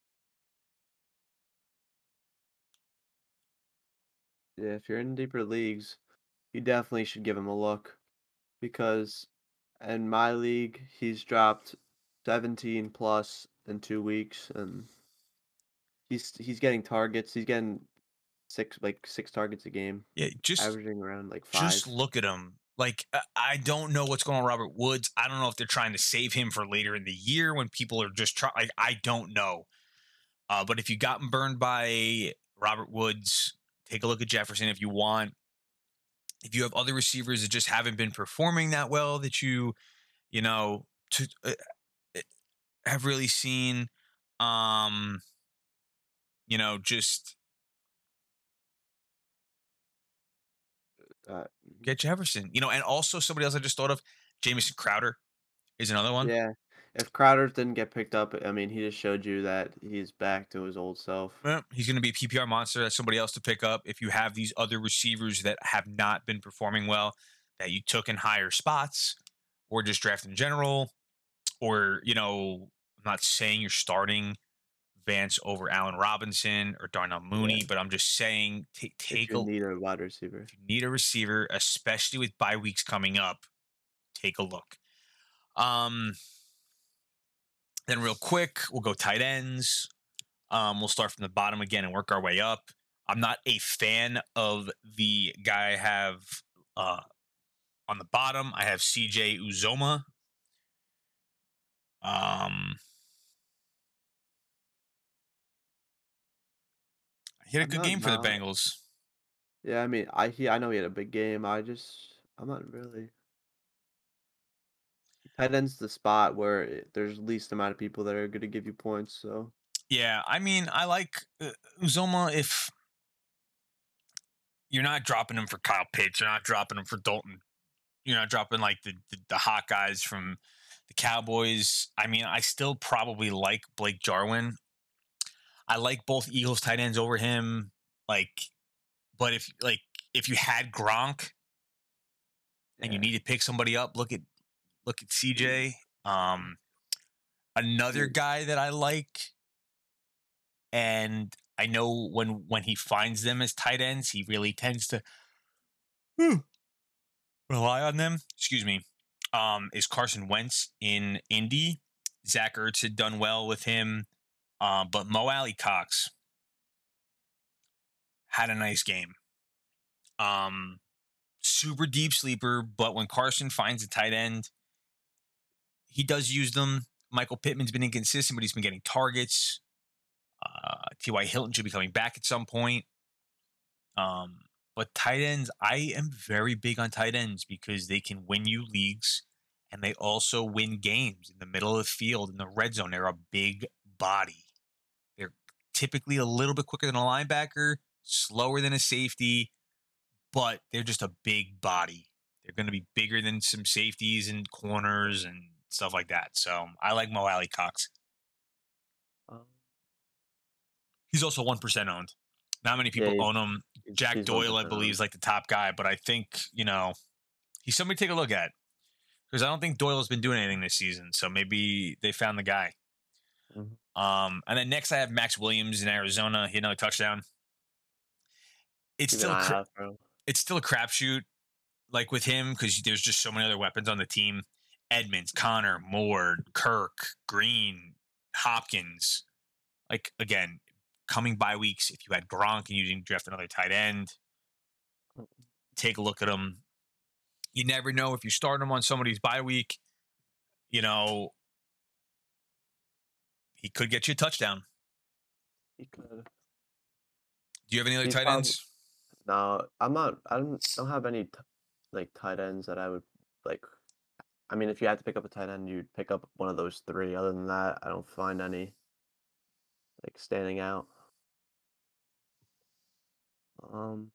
Yeah, if you're in deeper leagues, you definitely should give him a look because in my league he's dropped seventeen plus in two weeks and he's he's getting targets. He's getting six like six targets a game, Yeah, just averaging around like five. just look at him. Like I- I don't know what's going on with Robert Woods. I don't know if they're trying to save him for later in the year when people are just trying. Like I don't know. Uh, but if you gotten burned by Robert Woods, take a look at Jefferson if you want. If you have other receivers that just haven't been performing that well, that you, you know, to, uh, uh, have really seen, um, you know, just Uh, get Jefferson. You know, and also somebody else I just thought of, Jamison Crowder is another one. yeah, if Crowder didn't get picked up, I mean, he just showed you that he's back to his old self. Well, he's going to be a P P R monster. That's somebody else to pick up. If you have these other receivers that have not been performing well, that you took in higher spots, or just draft in general, or you know, I'm not saying you're starting Vance over Allen Robinson or Darnell Mooney, but I'm just saying take If take you a need a wide receiver. if you need a receiver, especially with bye weeks coming up, take a look. Um, then real quick, we'll go tight ends. Um, we'll start from the bottom again and work our way up. I'm not a fan of the guy I have uh, on the bottom. I have C J Uzoma. Um, he had a I'm good not game for the not- Bengals. Yeah, I mean, I he I know he had a big game. I just I'm not really. Tight end's the spot where it, there's least amount of people that are going to give you points. So Yeah, I mean, I like uh, Uzoma if you're not dropping him for Kyle Pitts, you're not dropping him for Dalton, you're not dropping like the, the, the hot guys from the Cowboys. I mean, I still probably like Blake Jarwin. I like both Eagles tight ends over him. Like, but if like if you had Gronk and you yeah. need to pick somebody up, look at look at C J. Um, another Mm. guy that I like, and I know when when he finds them as tight ends, he really tends to whew, rely on them. Excuse me. Um, is Carson Wentz in Indy? Zach Ertz had done well with him, uh, but Mo Alley Cox had a nice game. Um, super deep sleeper, but when Carson finds a tight end, he does use them. Michael Pittman's been inconsistent, but he's been getting targets. Uh, T Y. Hilton should be coming back at some point. Um, but tight ends, I am very big on tight ends because they can win you leagues and they also win games in the middle of the field in the red zone. They're a big body. They're typically a little bit quicker than a linebacker, slower than a safety, but they're just a big body. They're going to be bigger than some safeties and corners and stuff like that. So I like Mo Alley Cox. Um, He's also one percent owned. Not many people Yeah, own him. he's- Jack he's Doyle, I one percent believe, owned. is like the top guy, but I think, you know, he's somebody to take a look at because I don't think Doyle has been doing anything this season. So maybe they found the guy. Mhm. Um, and then next I have Max Williams in Arizona. He had another touchdown. It's Keep still an a eye cra- out for him. it's still a crapshoot, like with him, because there's just so many other weapons on the team. Edmonds, Connor, Moore, Kirk, Green, Hopkins. Like, again, coming by weeks, if you had Gronk and you didn't draft another tight end, take a look at him. You never know if you start him on somebody's bye week, you know, he could get you a touchdown. He could. Do you have any other He's tight prob- ends? No, I'm not. I don't don't have any t- like tight ends that I would like. I mean, if you had to pick up a tight end, you'd pick up one of those three. Other than that, I don't find any like standing out. Um,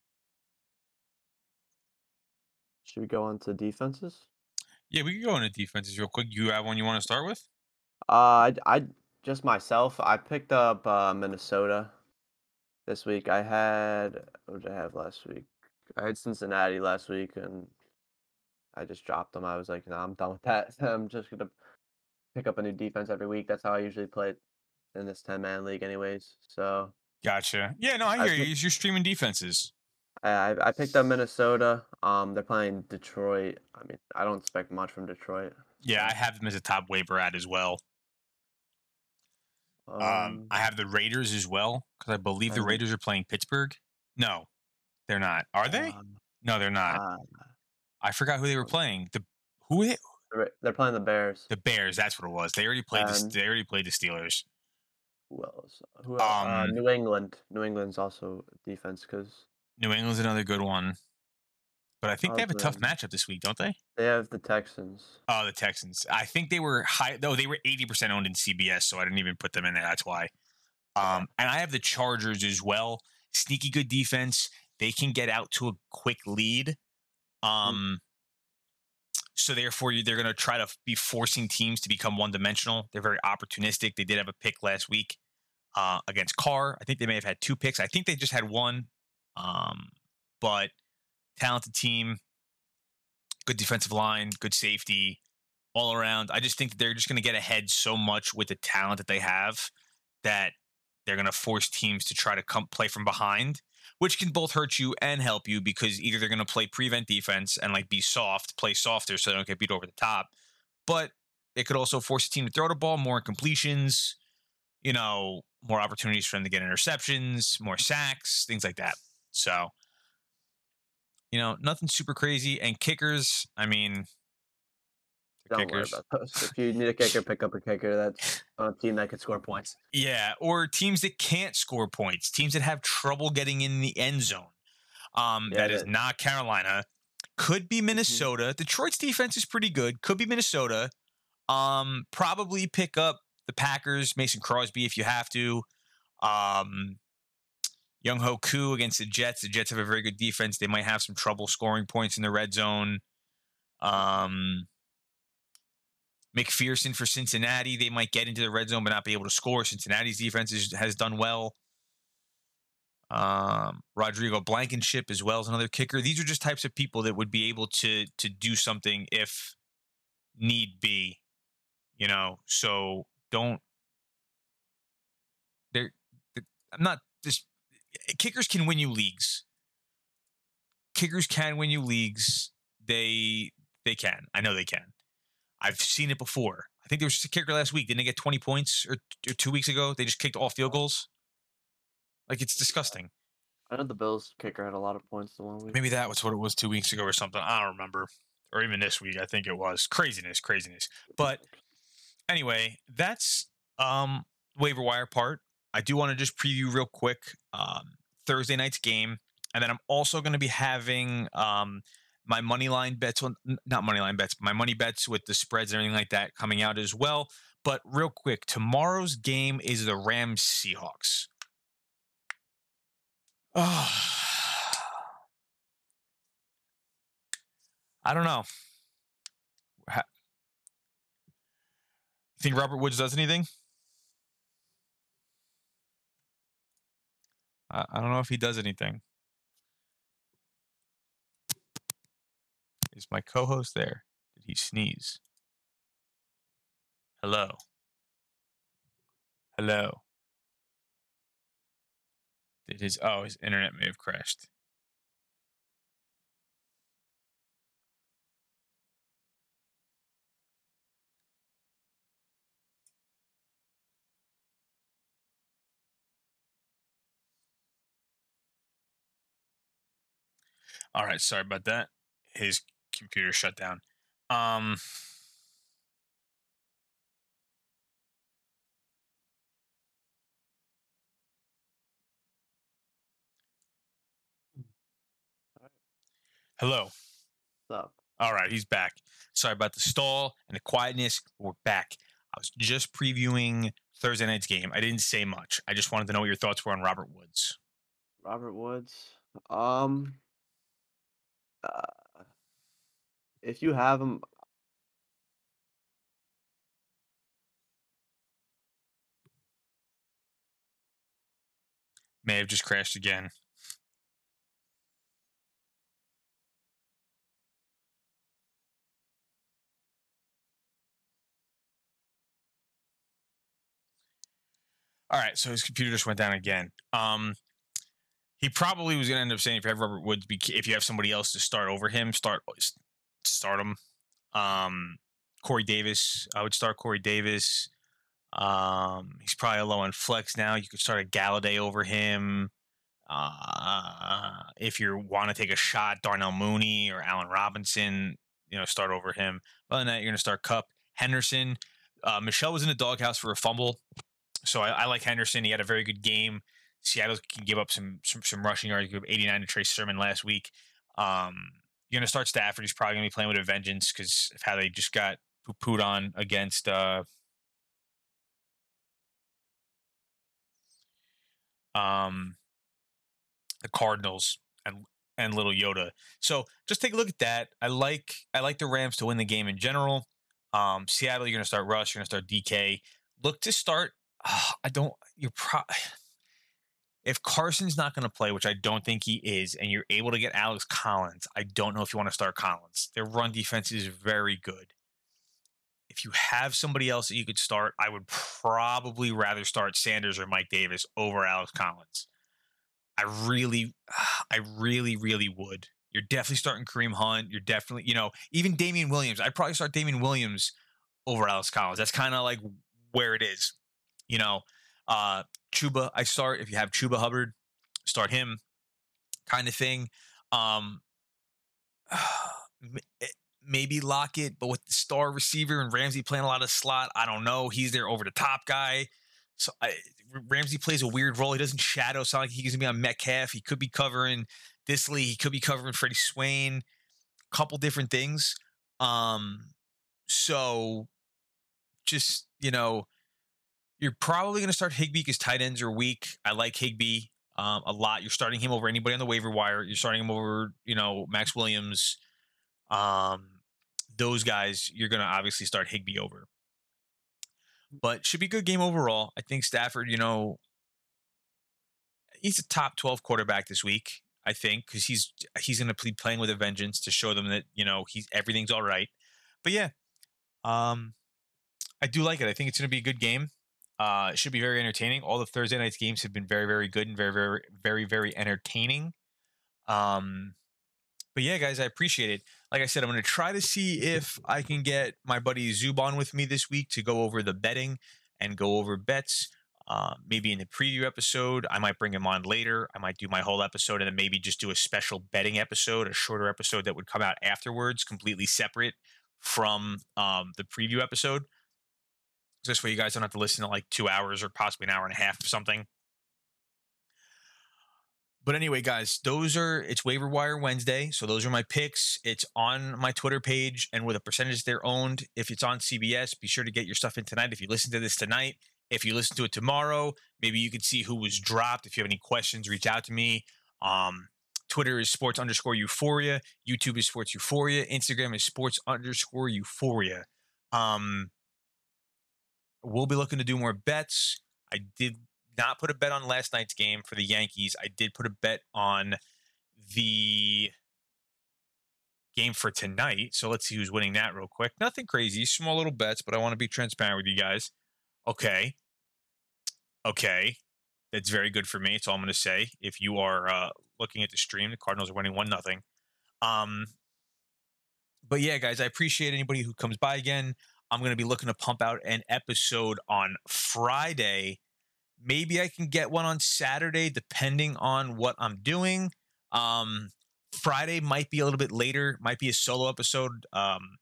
should we go on to defenses? Yeah, we can go into defenses real quick. You have one you want to start with? Uh, I, I just myself. I picked up uh, Minnesota this week. I had what did I have last week? I had Cincinnati last week, and I just dropped them. I was like, no, I'm done with that. I'm just gonna pick up a new defense every week. That's how I usually play it in this ten man league, anyways. So Gotcha. Yeah, no, I I hear you. picked- You're streaming defenses. I I I picked up Minnesota. Um, they're playing Detroit. I mean, I don't expect much from Detroit. Yeah, I so, have them as a top waiver ad as well. Um, um, I have the Raiders as well because I believe the and- Raiders are playing Pittsburgh. No, they're not. Are they? um, No, they're not. uh, I forgot who they were playing. The who? They, they're they're playing the Bears. the Bears. That's what it was. They already played. The, And- they already played the Steelers. Who else? Who else? uh, Um, New England. New England's also defense because New England's another good one, but I think they have a tough Other- matchup this week, don't they? they have the Texans. Oh, the Texans. I think they were high. Though they were eighty percent owned in C B S, so I didn't even put them in there. That's why. Um, and I have the Chargers as well. Sneaky good defense. They can get out to a quick lead. Um, so therefore, you- they're going to try to be forcing teams to become one dimensional. They're very opportunistic. They did have a pick last week uh, against Carr. I think they may have had two picks. I think they just had one. Um, but talented team, good defensive line, good safety, all around. I just think that they're just going to get ahead so much with the talent that they have that they're going to force teams to try to come play from behind, which can both hurt you and help you because either they're going to play prevent defense and like be soft, play softer so they don't get beat over the top, but it could also force a team to throw the ball, more completions, you know, more opportunities for them to get interceptions, more sacks, things like that. So, you know, nothing super crazy. And kickers, I mean, the Don't kickers. worry about those. If you need a kicker, pick up a kicker. That's on a team that could score points. Yeah, or teams that can't score points, teams that have trouble getting in the end zone. Um, Yeah, that is that- Mm-hmm. not Carolina. Could be Minnesota. Detroit's defense is pretty good. Could be Minnesota. Um, probably pick up the Packers, Mason Crosby if you have to. Um, Young Ho Koo against the Jets. The Jets have a very good defense. They might have some trouble scoring points in the red zone. Um, McPherson for Cincinnati. They might get into the red zone but not be able to score. Cincinnati's defense is, has done well. Um, Rodrigo Blankenship as well as another kicker. These are just types of people that would be able to to do something if need be. You know, so don't. They're. I'm not just. Kickers can win you leagues. kickers can win you leagues. They they can. I know they can. I've seen it before. I think there was just a kicker last week. Didn't they get twenty points or, or two weeks ago? They just kicked all field goals. Like, it's disgusting. I know the Bills kicker had a lot of points the one week. Maybe that was what it was two weeks ago or something. I don't remember. Or even this week, I think it was. Craziness, craziness. But anyway, that's um waiver wire part. I do want to just preview real quick um, Thursday night's game. And then I'm also going to be having um, my money line bets, well, not money line bets, my money bets with the spreads and everything like that coming out as well. But real quick, tomorrow's game is the Rams Seahawks. Oh, I don't know. You think Robert Woods does anything? I, I don't know if he does anything. Is my co-host there? Did he sneeze? Hello. Hello. Did his oh his internet may have crashed. All right, sorry about that. His computer shut down. Um, hello. What's up? All right, he's back. Sorry about the stall and the quietness. We're back. I was just previewing Thursday night's game. I didn't say much. I just wanted to know what your thoughts were on Robert Woods. Robert Woods. Um, uh, if you have him, May have just crashed again. All right, so his computer just went down again. Um, he probably was going to end up saying if you have Robert Woods, if you have somebody else to start over him, start start him. Um, Corey Davis, I would start Corey Davis. Um, he's probably low on flex now. You could start a Galladay over him. Uh, if you want to take a shot, Darnell Mooney or Allen Robinson, you know, start over him. Other than that, you're going to start Kupp. Henderson. Uh, Michelle was in the doghouse for a fumble. So I, I like Henderson. He had a very good game. Seattle can give up some some, some rushing yards. He gave eighty-nine to Trey Sermon last week. Um, you're going to start Stafford. He's probably going to be playing with a vengeance because of how they just got poo-pooed on against uh, um, the Cardinals and and little Yoda. So just take a look at that. I like I like the Rams to win the game in general. Um, Seattle, you're going to start Russ. You're going to start D K. Look to start. Uh, I don't. You're pro. If Carson's not going to play, which I don't think he is, and you're able to get Alex Collins, I don't know if you want to start Collins. Their run defense is very good. If you have somebody else that you could start, I would probably rather start Sanders or Mike Davis over Alex Collins. I really, I really, really would. You're definitely starting Kareem Hunt. You're definitely, you know, even Damian Williams. I'd probably start Damian Williams over Alex Collins. That's kind of like where it is. You know, uh, Chuba, I start. If you have Chuba Hubbard, start him kind of thing. Um, maybe Lockett, but with the star receiver and Ramsey playing a lot of slot, I don't know. He's their over-the-top guy. So I, Ramsey plays a weird role. He doesn't shadow. It's not like he's going to be on Metcalf. He could be covering Disley. He could be covering Freddie Swain. A couple different things. Um, so just, you know, you're probably going to start Higbee because tight ends are weak. I like Higbee um, a lot. You're starting him over anybody on the waiver wire. You're starting him over, you know, Max Williams. Um, those guys, you're going to obviously start Higbee over. But should be a good game overall. I think Stafford, you know, he's a top twelve quarterback this week, I think, because he's he's going to be playing with a vengeance to show them that, you know, he's everything's all right. But yeah, um, I do like it. I think it's going to be a good game. Uh, it should be very entertaining. All the Thursday night's games have been very, very good and very, very, very, very entertaining. Um, but yeah, guys, I appreciate it. Like I said, I'm going to try to see if I can get my buddy Zub on with me this week to go over the betting and go over bets. Uh, maybe in the preview episode, I might bring him on later. I might do my whole episode and then maybe just do a special betting episode, a shorter episode that would come out afterwards, completely separate from um, the preview episode. This way you guys don't have to listen to like two hours or possibly an hour and a half of something. But anyway, guys, those are, it's Waiver Wire Wednesday. So those are my picks. It's on my Twitter page and with a percentage they're owned. If it's on C B S, be sure to get your stuff in tonight. If you listen to this tonight, if you listen to it tomorrow, maybe you can see who was dropped. If you have any questions, reach out to me. Um, Twitter is sports underscore euphoria. YouTube is sports euphoria. Instagram is sports underscore euphoria. Um, we'll be looking to do more bets. I did not put a bet on last night's game for the Yankees. I did put a bet on the game for tonight. So let's see who's winning that real quick. Nothing crazy, small little bets, but I want to be transparent with you guys. Okay. Okay. That's very good for me. That's all I'm going to say. If you are uh, looking at the stream, the Cardinals are winning one nothing. Um, but yeah, guys, I appreciate anybody who comes by again. I'm going to be looking to pump out an episode on Friday. Maybe I can get one on Saturday, depending on what I'm doing. Um, Friday might be a little bit later. Might be a solo episode. Um,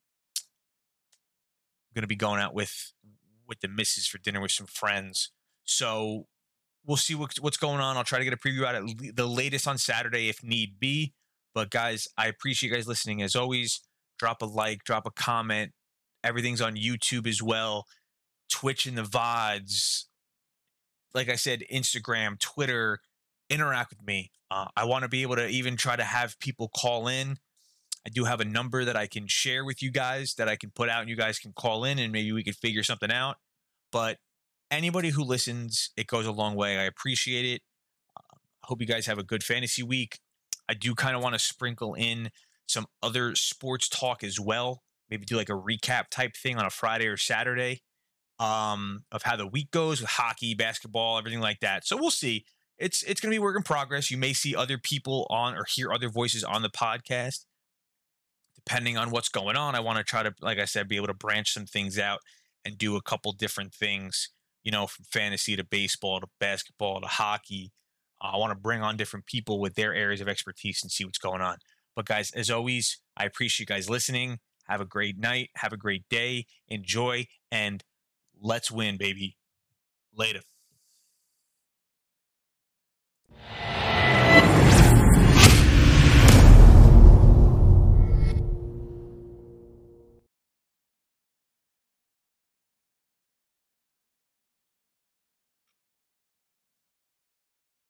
I'm going to be going out with with the missus for dinner with some friends. So we'll see what, what's going on. I'll try to get a preview out at le- the latest on Saturday if need be. But guys, I appreciate you guys listening as always. Drop a like, drop a comment. Everything's on YouTube as well. Twitch and the V O Ds. Like I said, Instagram, Twitter, interact with me. Uh, I want to be able to even try to have people call in. I do have a number that I can share with you guys that I can put out and you guys can call in and maybe we could figure something out. But anybody who listens, it goes a long way. I appreciate it. I uh, hope you guys have a good fantasy week. I do kind of want to sprinkle in some other sports talk as well. Maybe do like a recap type thing on a Friday or Saturday um, of how the week goes with hockey, basketball, everything like that. So we'll see. It's it's going to be work in progress. You may see other people on or hear other voices on the podcast. Depending on what's going on, I want to try to, like I said, be able to branch some things out and do a couple different things, you know, from fantasy to baseball to basketball to hockey. Uh, I want to bring on different people with their areas of expertise and see what's going on. But guys, as always, I appreciate you guys listening. Have a great night. Have a great day. Enjoy. And let's win, baby. Later.